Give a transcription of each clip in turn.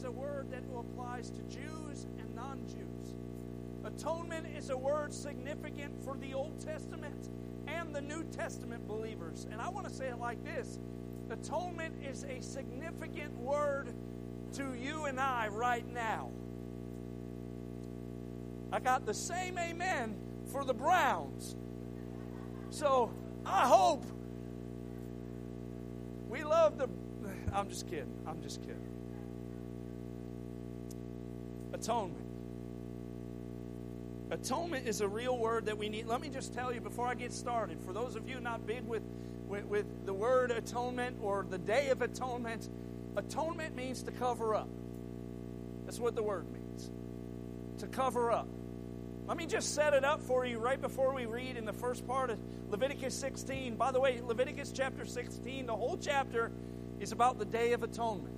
a word that applies to Jews and non-Jews. Atonement is a word significant for the Old Testament and the New Testament believers. And I want to say it like this. Atonement is a significant word to you and I right now. I got the same amen for the Browns. So I hope we love the... I'm just kidding. Atonement. Atonement is a real word that we need. Let me just tell you before I get started, for those of you not big with the word atonement or the Day of Atonement, atonement means to cover up. That's what the word means. To cover up. Let me just set it up for you right before we read in the first part of Leviticus 16. By the way, Leviticus chapter 16, the whole chapter is about the Day of Atonement.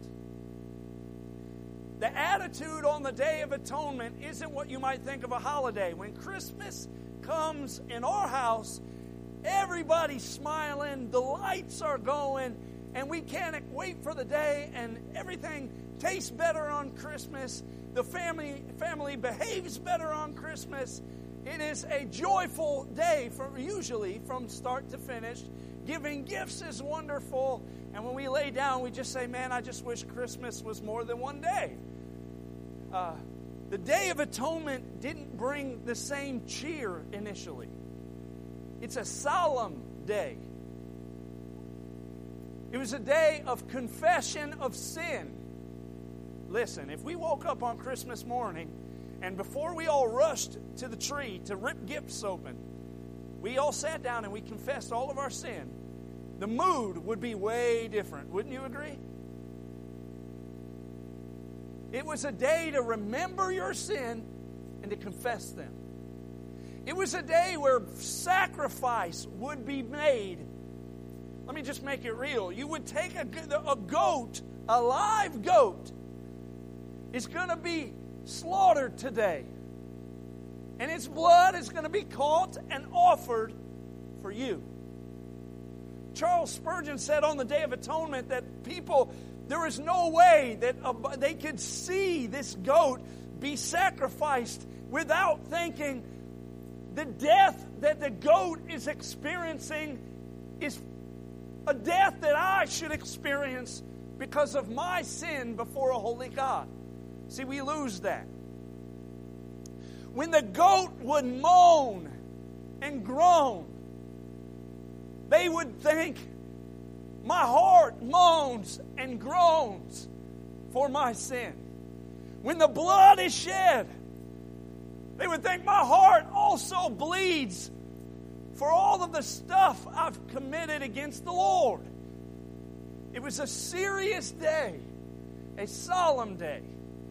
The attitude on the Day of Atonement isn't what you might think of a holiday. When Christmas comes in our house, everybody's smiling, the lights are going, and we can't wait for the day, and everything tastes better on Christmas. The family behaves better on Christmas. It is a joyful day, usually from start to finish. Giving gifts is wonderful, and when we lay down, we just say, man, I just wish Christmas was more than one day. The Day of Atonement didn't bring the same cheer initially. It's a solemn day. It was a day of confession of sin. Listen, if we woke up on Christmas morning and before we all rushed to the tree to rip gifts open, we all sat down and we confessed all of our sin, the mood would be way different. Wouldn't you agree? It was a day to remember your sin and to confess them. It was a day where sacrifice would be made. Let me just make it real. You would take a goat, a live goat, is going to be slaughtered today. And its blood is going to be caught and offered for you. Charles Spurgeon said on the Day of Atonement that there is no way that they could see this goat be sacrificed without thinking the death that the goat is experiencing is a death that I should experience because of my sin before a holy God. See, we lose that. When the goat would moan and groan, they would think, my heart moans and groans for my sin. When the blood is shed, they would think my heart also bleeds for all of the stuff I've committed against the Lord. It was a serious day, a solemn day.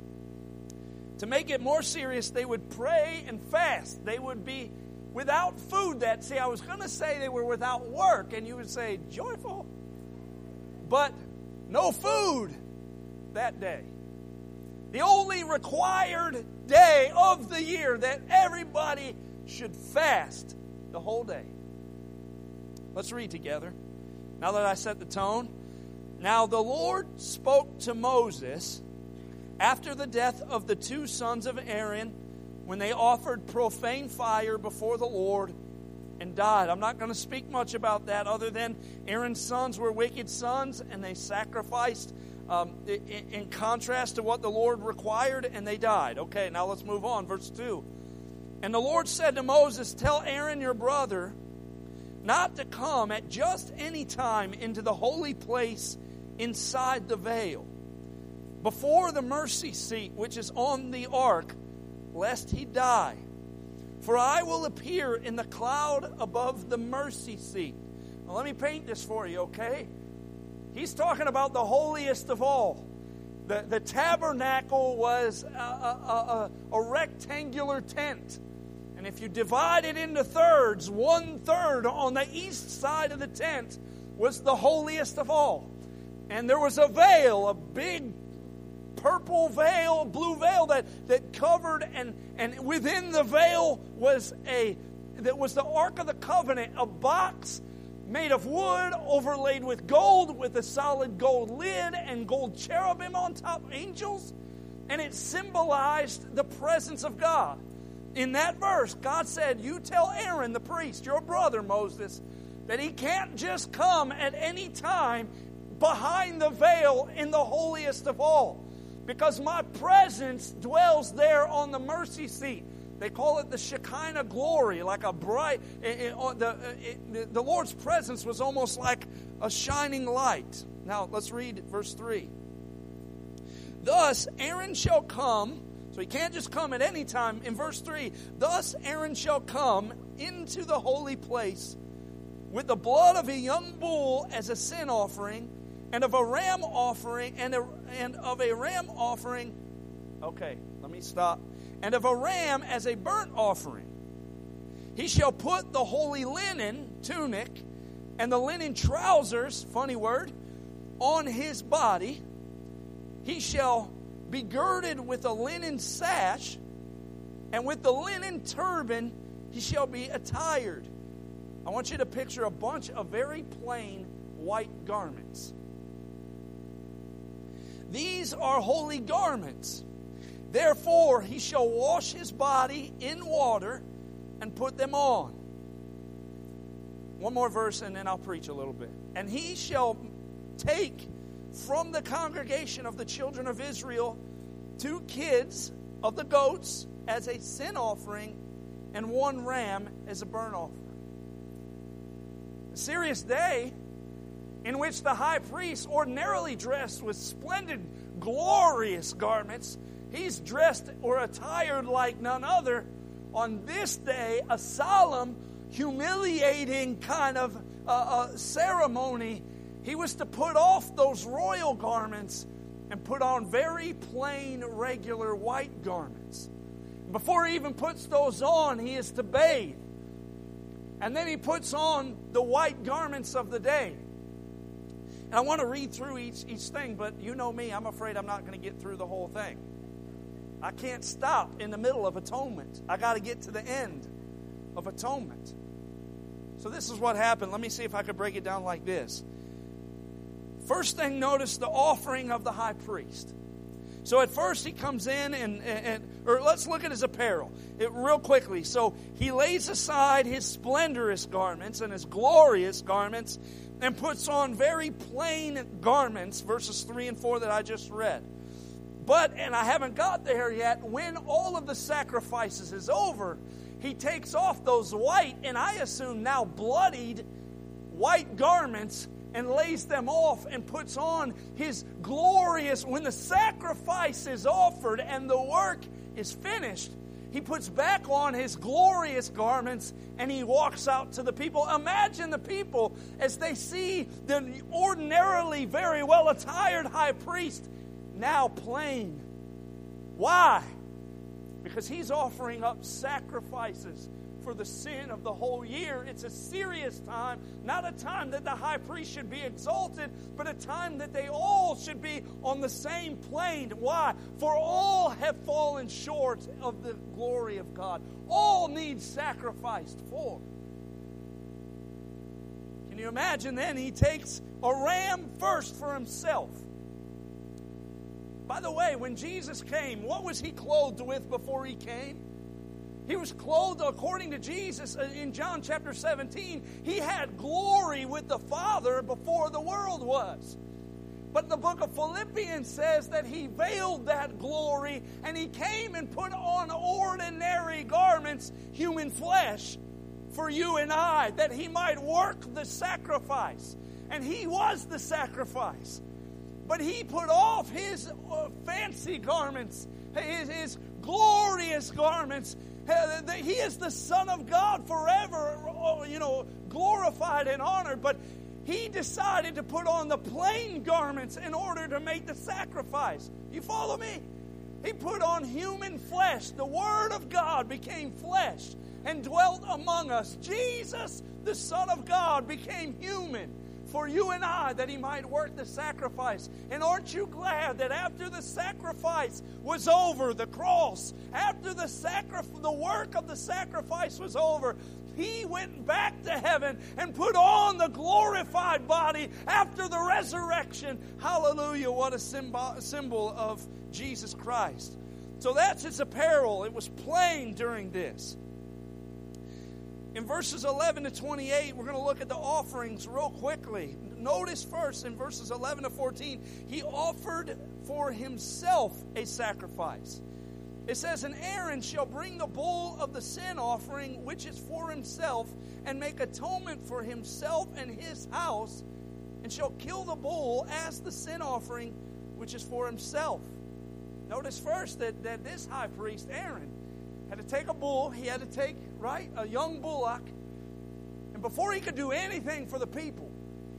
To make it more serious, they would pray and fast. They would be without food that. See, I was going to say they were without work, and you would say, joyful. But no food that day. The only required day of the year that everybody should fast the whole day. Let's read together. Now that I set the tone. Now the Lord spoke to Moses after the death of the two sons of Aaron, when they offered profane fire before the Lord and died. I'm not going to speak much about that other than Aaron's sons were wicked sons and they sacrificed in contrast to what the Lord required, and they died. Okay, now let's move on. Verse 2. And the Lord said to Moses, tell Aaron your brother not to come at just any time into the holy place inside the veil, before the mercy seat which is on the ark, lest he die. For I will appear in the cloud above the mercy seat. Now let me paint this for you, okay? He's talking about the holiest of all. The tabernacle was a rectangular tent. And if you divide it into thirds, 1/3 on the east side of the tent was the holiest of all. And there was a veil, a big purple veil, blue veil that covered, and within the veil was the Ark of the Covenant, a box made of wood overlaid with gold, with a solid gold lid and gold cherubim on top, angels. And it symbolized the presence of God. In that verse, God said, you tell Aaron, the priest, your brother Moses, that he can't just come at any time behind the veil in the holiest of all, because my presence dwells there on the mercy seat. They call it the Shekinah glory, like a bright... The Lord's presence was almost like a shining light. Now, let's read verse 3. Thus Aaron shall come, so he can't just come at any time. In verse 3, thus Aaron shall come into the holy place with the blood of a young bull as a sin offering, and of a ram offering, and of a ram offering. Okay, let me stop. And of a ram as a burnt offering. He shall put the holy linen tunic and the linen trousers, funny word, on his body. He shall be girded with a linen sash, and with the linen turban he shall be attired. I want you to picture a bunch of very plain white garments. These are holy garments. Therefore, he shall wash his body in water and put them on. One more verse and then I'll preach a little bit. And he shall take from the congregation of the children of Israel 2 kids of the goats as a sin offering and 1 ram as a burnt offering. A serious day in which the high priest, ordinarily dressed with splendid, glorious garments, he's dressed or attired like none other. On this day, a solemn, humiliating kind of ceremony. He was to put off those royal garments and put on very plain, regular white garments. Before he even puts those on, he is to bathe. And then he puts on the white garments of the day. And I want to read through each thing, but you know me, I'm afraid I'm not going to get through the whole thing. I can't stop in the middle of atonement. I got to get to the end of atonement. So this is what happened. Let me see if I could break it down like this. First thing, notice the offering of the high priest. So at first he comes in or let's look at his apparel real quickly. So he lays aside his splendorous garments and his glorious garments and puts on very plain garments, verses 3 and 4 that I just read. But, and I haven't got there yet, when all of the sacrifices is over, he takes off those white, and I assume now bloodied, white garments and lays them off and puts on his glorious, when the sacrifice is offered and the work is finished, he puts back on his glorious garments and he walks out to the people. Imagine the people as they see the ordinarily very well attired high priest now plain. Why? Because he's offering up sacrifices for the sin of the whole year. It's a serious time, not a time that the high priest should be exalted, but a time that they all should be on the same plane. Why? For all have fallen short of the glory of God. All need sacrificed for. Can you imagine then? He takes a ram first for himself. By the way, when Jesus came, what was he clothed with before he came? He was clothed, according to Jesus, in John chapter 17, he had glory with the Father before the world was. But the book of Philippians says that he veiled that glory and he came and put on ordinary garments, human flesh, for you and I, that he might work the sacrifice. And he was the sacrifice. But he put off his fancy garments, his glorious garments. He is the Son of God forever, glorified and honored. But he decided to put on the plain garments in order to make the sacrifice. You follow me? He put on human flesh. The Word of God became flesh and dwelt among us. Jesus, the Son of God, became human for you and I, that he might work the sacrifice. And aren't you glad that after the sacrifice was over, the cross, after the work of the sacrifice was over, he went back to heaven and put on the glorified body after the resurrection. Hallelujah, what a symbol of Jesus Christ. So that's its apparel. It was plain during this. In verses 11 to 28, we're going to look at the offerings real quickly. Notice first in verses 11 to 14, he offered for himself a sacrifice. It says, "And Aaron shall bring the bull of the sin offering, which is for himself, and make atonement for himself and his house, and shall kill the bull as the sin offering, which is for himself." Notice first that this high priest, Aaron, had to take a bull. He had to take, a young bullock. And before he could do anything for the people,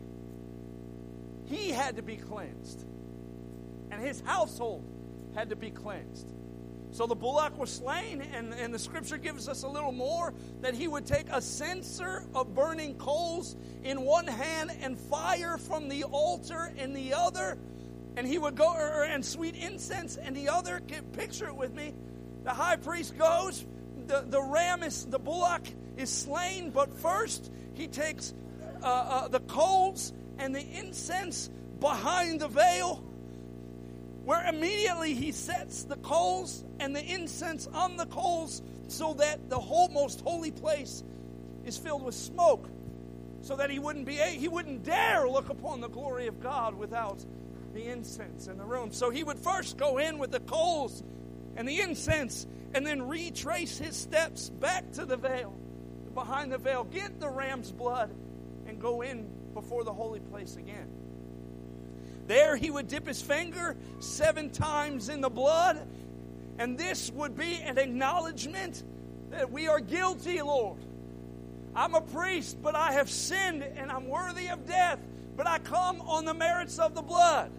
he had to be cleansed. And his household had to be cleansed. So the bullock was slain, and the scripture gives us a little more, that he would take a censer of burning coals in one hand and fire from the altar in the other. And he would go, and sweet incense in the other. Picture it with me. The high priest goes, the bullock is slain, but first he takes the coals and the incense behind the veil, where immediately he sets the coals and the incense on the coals so that the whole most holy place is filled with smoke, so that he wouldn't dare look upon the glory of God without the incense in the room. So he would first go in with the coals and the incense, and then retrace his steps back to the veil, behind the veil, get the ram's blood, and go in before the holy place again. There he would dip his finger 7 times in the blood, and this would be an acknowledgement that we are guilty, Lord. I'm a priest, but I have sinned, and I'm worthy of death, but I come on the merits of the blood.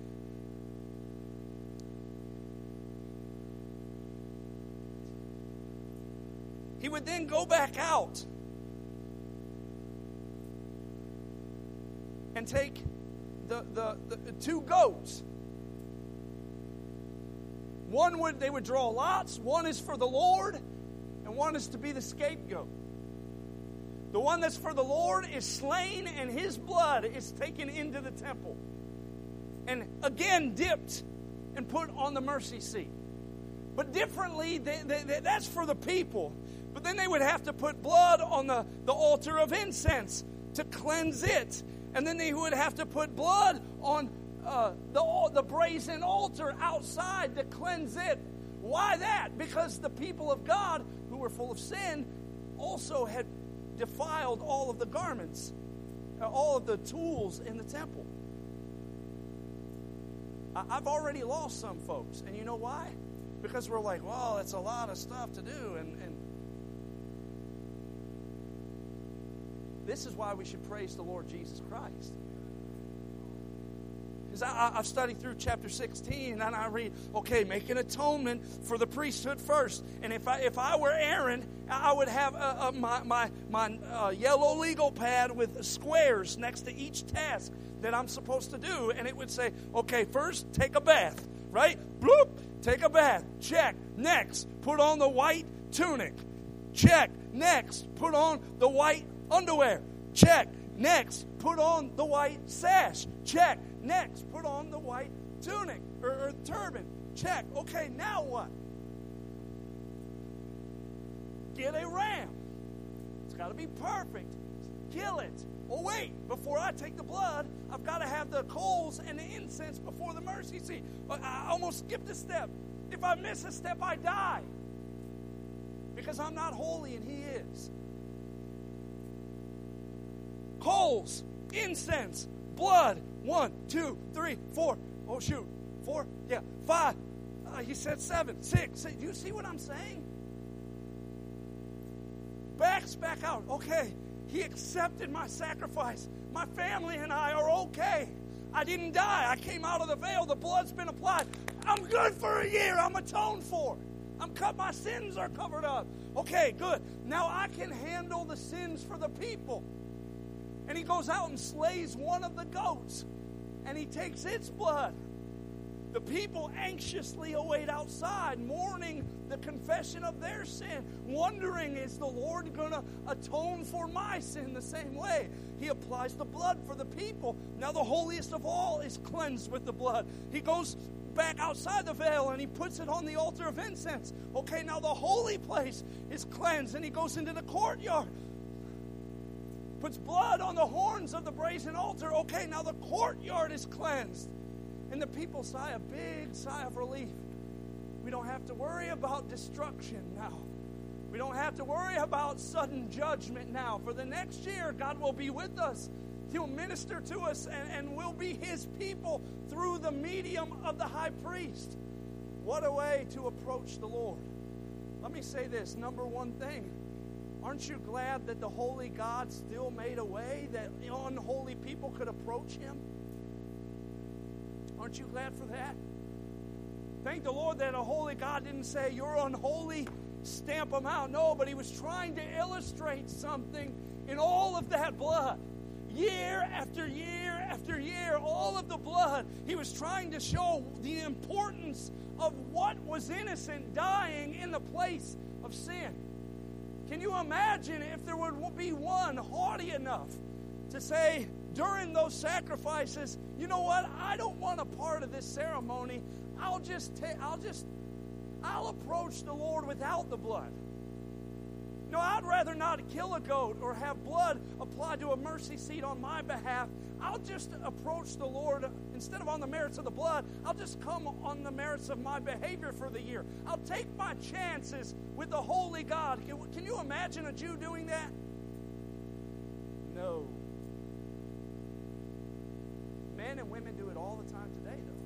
He would then go back out and take the 2 goats. They would draw lots. One is for the Lord, and one is to be the scapegoat. The one that's for the Lord is slain, and his blood is taken into the temple, and again dipped and put on the mercy seat. But differently, that's for the people. But then they would have to put blood on the altar of incense to cleanse it. And then they would have to put blood on the brazen altar outside to cleanse it. Why that? Because the people of God, who were full of sin, also had defiled all of the garments, all of the tools in the temple. I've already lost some folks. And you know why? Because we're like, well, that's a lot of stuff to do. And this is why we should praise the Lord Jesus Christ. Because I've studied through chapter 16, and I read, okay, make an atonement for the priesthood first. And if I were Aaron, I would have my yellow legal pad with squares next to each task that I'm supposed to do. And it would say, okay, first, take a bath, right? Bloop, take a bath. Check. Next, put on the white tunic. Check. Next, put on the white underwear. Check. Next, put on the white sash. Check. Next, put on the white tunic or turban. Check. Okay, now what? Get a ram. It's got to be perfect. Kill it. Oh, wait. Before I take the blood, I've got to have the coals and the incense before the mercy seat. I almost skipped a step. If I miss a step, I die. Because I'm not holy and He is. Coals, incense, blood. 1, 2, 3, 4. Oh, shoot. 4? Yeah. 5. He said 7, 6. Do you see what I'm saying? Backs back out. Okay. He accepted my sacrifice. My family and I are okay. I didn't die. I came out of the veil. The blood's been applied. I'm good for a year. I'm atoned for. I'm cut. My sins are covered up. Okay, good. Now I can handle the sins for the people. And he goes out and slays one of the goats. And he takes its blood. The people anxiously await outside, mourning the confession of their sin, wondering, is the Lord going to atone for my sin the same way? He applies the blood for the people. Now the holiest of all is cleansed with the blood. He goes back outside the veil and he puts it on the altar of incense. Okay, now the holy place is cleansed, and he goes into the courtyard. Puts blood on the horns of the brazen altar. Okay, now the courtyard is cleansed. And the people sigh a big sigh of relief. We don't have to worry about destruction now. We don't have to worry about sudden judgment now. For the next year, God will be with us. He'll minister to us, and we'll be His people through the medium of the high priest. What a way to approach the Lord. Let me say this, number one thing. Aren't you glad that the holy God still made a way that unholy people could approach Him? Aren't you glad for that? Thank the Lord that a holy God didn't say, you're unholy, stamp them out. No, but He was trying to illustrate something in all of that blood. Year after year after year, all of the blood. He was trying to show the importance of what was innocent dying in the place of sin. Can you imagine if there would be one haughty enough to say during those sacrifices, you know what, I don't want a part of this ceremony. I'll approach the Lord without the blood. No, I'd rather not kill a goat or have blood applied to a mercy seat on my behalf. I'll just approach the Lord instead of on the merits of the blood. I'll just come on the merits of my behavior for the year. I'll take my chances with the holy God. Can you imagine a Jew doing that? No. Men and women do it all the time today, though.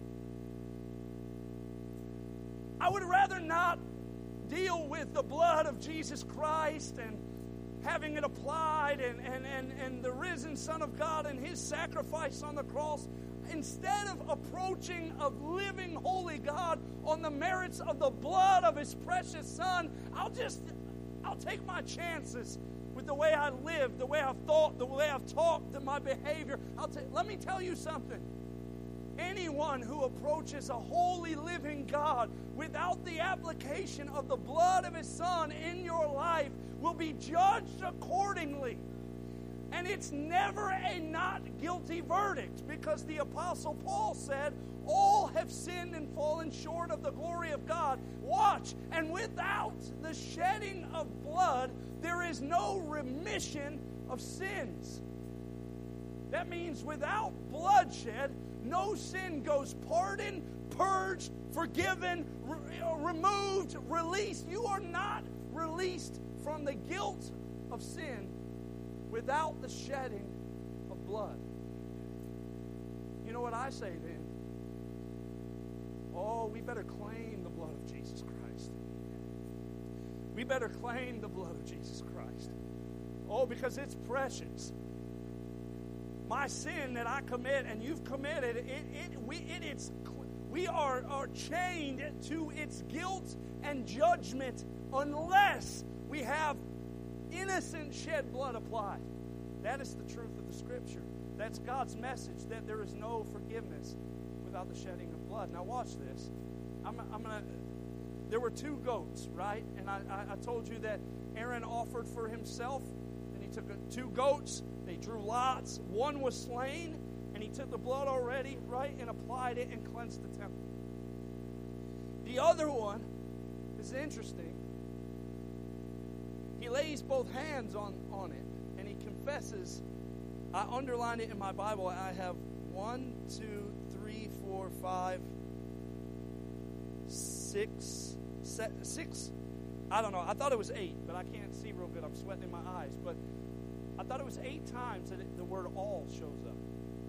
I would rather not deal with the blood of Jesus Christ and having it applied and the risen Son of God and His sacrifice on the cross. Instead of approaching a living holy God on the merits of the blood of His precious Son, I'll take my chances with the way I live, the way I've thought, the way I've talked, my behavior. Let me tell you something. Anyone who approaches a holy living God without the application of the blood of His Son in your life will be judged accordingly. And it's never a not guilty verdict, because the Apostle Paul said, all have sinned and fallen short of the glory of God. Watch, and without the shedding of blood, there is no remission of sins. That means without bloodshed, no sin goes pardoned, purged, forgiven, removed, released. You are not released from the guilt of sin without the shedding of blood. You know what I say then? Oh, we better claim the blood of Jesus Christ. We better claim the blood of Jesus Christ. Oh, because it's precious. My sin that I commit and you've committed, we are chained to its guilt and judgment unless we have innocent shed blood applied. That is the truth of the Scripture. That's God's message, that there is no forgiveness without the shedding of blood. Now watch this. There were two goats, right? And I told you that Aaron offered for himself, and he took two goats. They drew lots. One was slain, and he took the blood already, right, and applied it and cleansed the temple. The other one is interesting. He lays both hands on it, and he confesses. I underlined it in my Bible. I have 1, 2, 3, 4, 5, 6. I don't know. I thought it was 8, but I can't see real good. I'm sweating in my eyes. But I thought it was 8 times that the word all shows up.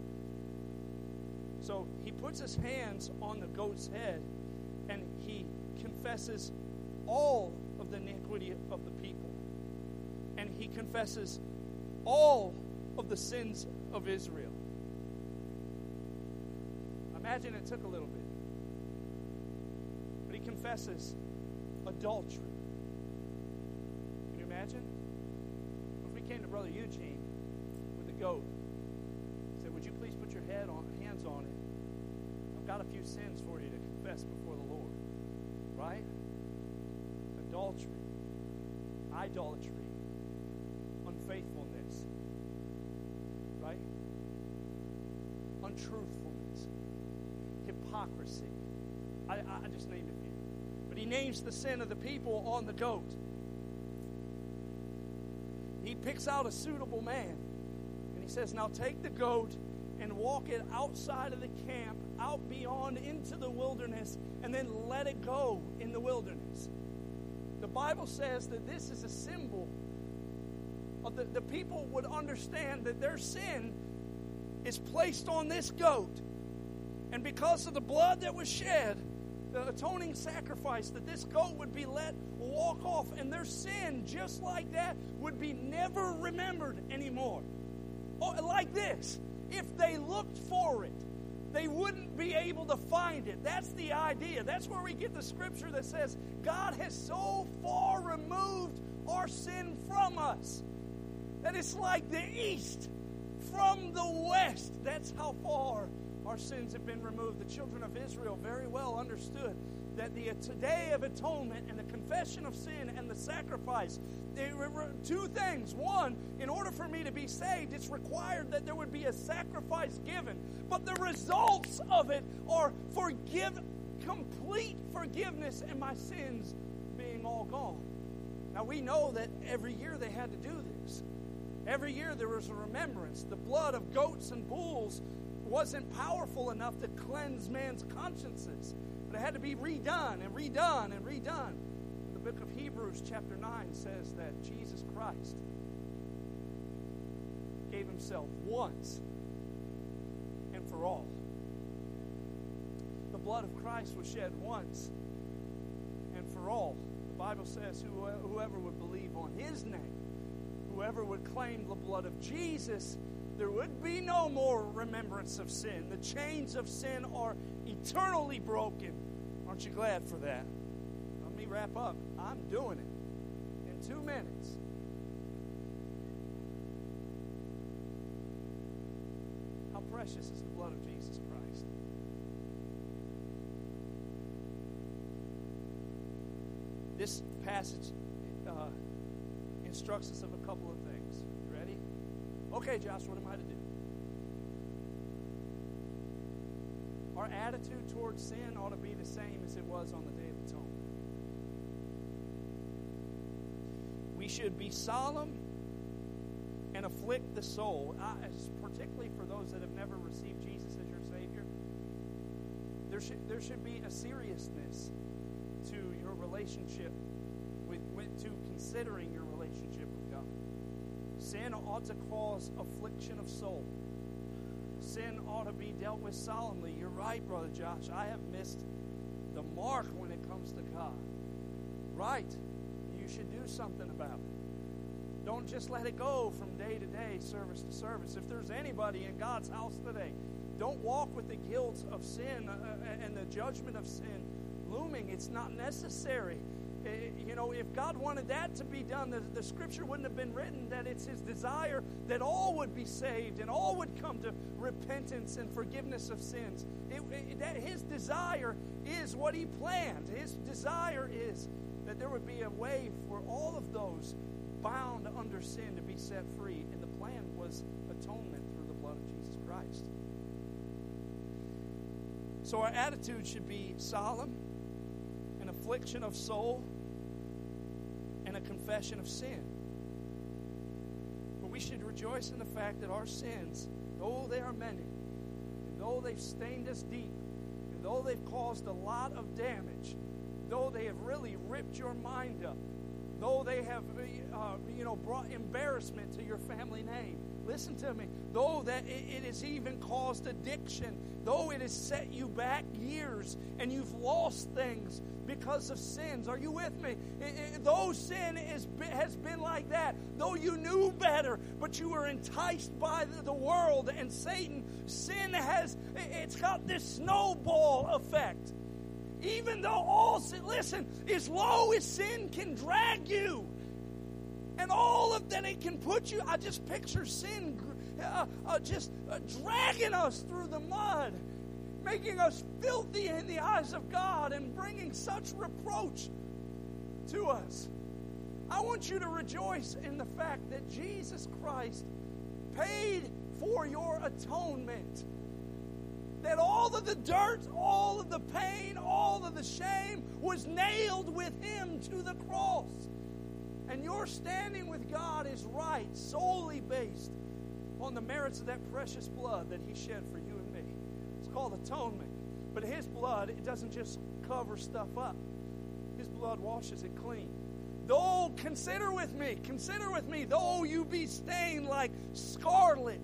So he puts his hands on the goat's head, and he confesses all of the iniquity of the people. And he confesses all of the sins of Israel. Imagine it took a little bit. But he confesses adultery. Can you imagine? If we came to Brother Eugene with a goat, said, would you please put your hands on it? I've got a few sins for you to confess before the Lord. Right? Adultery, idolatry, unfaithfulness, right? Untruthfulness, hypocrisy. I just named a few. But he names the sin of the people on the goat. He picks out a suitable man. And he says, now take the goat and walk it outside of the camp, out beyond into the wilderness, and then let it go in the wilderness. The Bible says that this is a symbol of the people would understand that their sin is placed on this goat. And because of the blood that was shed, the atoning sacrifice, that this goat would be let walk off, and their sin, just like that, would be never remembered anymore. Oh, like this, if they looked for it, they wouldn't be able to find it. That's the idea. That's where we get the scripture that says God has so far removed our sin from us that it's like the east from the west. That's how far our sins have been removed. The children of Israel very well understood that the Day of Atonement and the confession of sin and the sacrifice, they were two things. One, in order for me to be saved, it's required that there would be a sacrifice given. But the results of it are complete forgiveness and my sins being all gone. Now we know that every year they had to do this. Every year there was a remembrance. The blood of goats and bulls wasn't powerful enough to cleanse man's consciences. But it had to be redone and redone and redone. The book of Hebrews chapter 9 says that Jesus Christ gave himself once and for all. The blood of Christ was shed once and for all. The Bible says whoever would believe on his name, whoever would claim the blood of Jesus, there would be no more remembrance of sin. The chains of sin are eternally broken. Aren't you glad for that? Let me wrap up. I'm doing it in 2 minutes. How precious is the blood of Jesus Christ? This passage instructs us of a couple of things. You ready? Okay, Josh, what am I to do? Our attitude towards sin ought to be the same as it was on the Day of Atonement. We should be solemn and afflict the soul, particularly for those that have never received Jesus as your Savior. There should be a seriousness to your relationship to considering your relationship with God. Sin ought to cause affliction of soul. Sin ought to be dealt with solemnly. You're right, Brother Josh. I have missed the mark when it comes to God. Right. You should do something about it. Don't just let it go from day to day, service to service. If there's anybody in God's house today, don't walk with the guilt of sin and the judgment of sin looming. It's not necessary. You know, if God wanted that to be done, the scripture wouldn't have been written that it's his desire that all would be saved and all would come to repentance and forgiveness of sins. That his desire is what he planned. His desire is that there would be a way for all of those bound under sin to be set free. And the plan was atonement through the blood of Jesus Christ. So our attitude should be solemn, an affliction of soul, and a confession of sin. But we should rejoice in the fact that our sins, though they are many, and though they've stained us deep, and though they've caused a lot of damage, though they have really ripped your mind up, though they have brought embarrassment to your family name, listen to me, though that it has even caused addiction, though it has set you back years and you've lost things because of sins. Are you with me? Though sin has been like that, though you knew better, but you were enticed by the world and Satan, sin it's got this snowball effect. Even though all sin, listen, as low as sin can drag you, and all of that it can put you, I just picture sin just dragging us through the mud. making us filthy in the eyes of God and bringing such reproach to us. I want you to rejoice in the fact that Jesus Christ paid for your atonement. That all of the dirt, all of the pain, all of the shame was nailed with Him to the cross. And your standing with God is right, solely based on the merits of that precious blood that He shed for you and me. It's called atonement. But His blood, it doesn't just cover stuff up. His blood washes it clean. Though, consider with me, though you be stained like scarlet,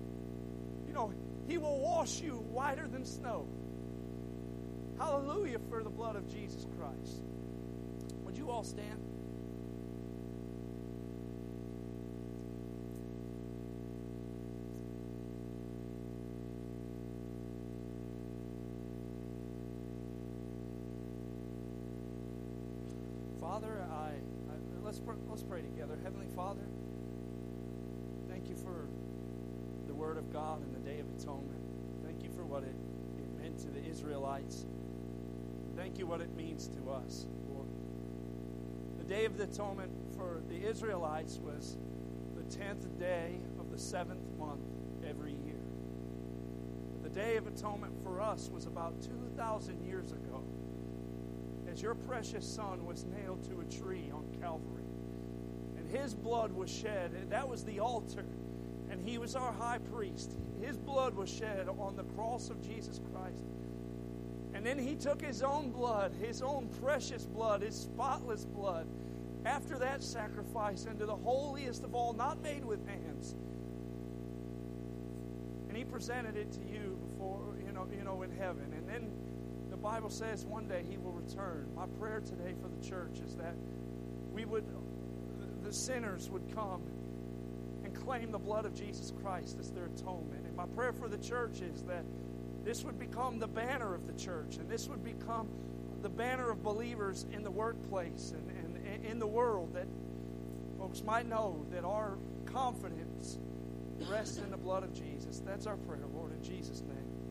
He will wash you whiter than snow. Hallelujah for the blood of Jesus Christ. Would you all stand? Father, let's pray together. Heavenly Father, thank you for the Word of God and the Day of Atonement. Thank you for what it meant to the Israelites. Thank you what it means to us, Lord. The Day of the Atonement for the Israelites was the 10th day of the 7th month every year. The Day of Atonement for us was about 2,000 years ago, as your precious Son was nailed to a tree on Calvary. And His blood was shed. And that was the altar. And He was our high priest. His blood was shed on the cross of Jesus Christ. And then He took His own blood, His own precious blood, His spotless blood, after that sacrifice into the holiest of all, not made with hands. And He presented it to you before, in heaven. And then the Bible says one day He will return. My prayer today for the church is that the sinners would come and claim the blood of Jesus Christ as their atonement. And my prayer for the church is that this would become the banner of the church, and this would become the banner of believers in the workplace and in the world, that folks might know that our confidence rests in the blood of Jesus. That's our prayer, Lord, in Jesus' name.